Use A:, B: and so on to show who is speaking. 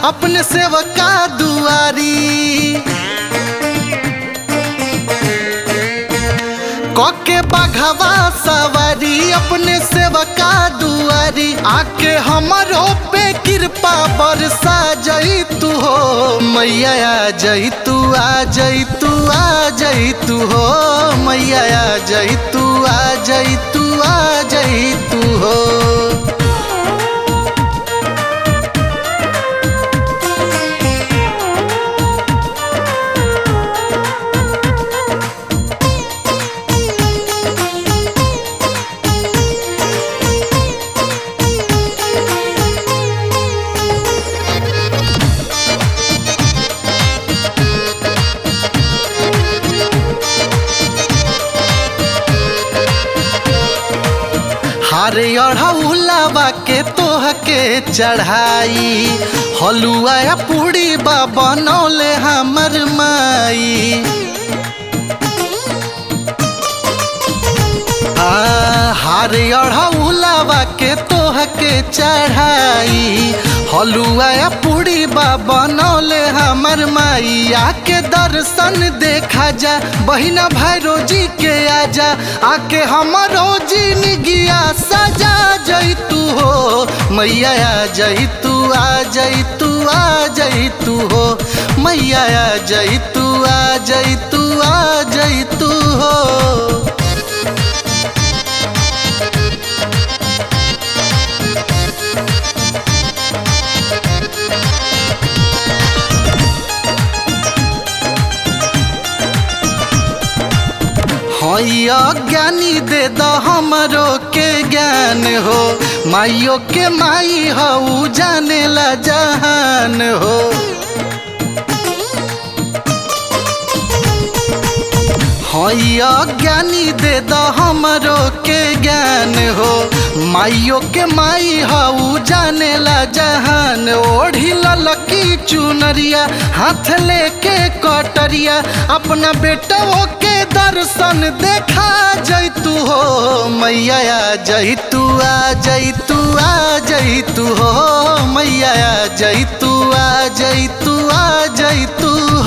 A: अपने सेवका दुआरी। कोके बाघवा सवारी अपने सेवका दुआरी, आके हमरो पे कृपा बरसा जई तू हो मैया। आ जई तू, आ जई तू, आ जई तू हो मैया। आ जई तू, आ जई तू, आ जई तू हो। हारे अढ़ौलावा के तोह के चढ़ाई, हलुआ या पूड़ी बा बनौले हमर माई। हारे अढ़ौलावा के तोह के चढ़ाई, हलुआ या पूड़ी बा बनौले हमर माई। आके दर्शन देखा जा बहिना भैरो जी के आजा, आके हमरो जिंदगिया सजा जई तू हो मैया। आ जई तू, आ जई तू, आ जई तू हो मैया। आ जई तू, आ जई तू, आ जई तू हो। ज्ञानी दे द हमरो के ज्ञान हो, माइयो के माई हो जाने ला जहान हो। ज्ञानी दे द हमरो के ज्ञान हो, माइयो के माई हो जाने ला जहान। ओढ़ी ललकी चुनरिया हाथ लेके कटरिया, अपना बेटों के दर्शन देखा जई तू हो मैया। आ जई तू, आ जई तू, आ जई तू हो मैया। आ जई तू, आ जई तू, आ जई तू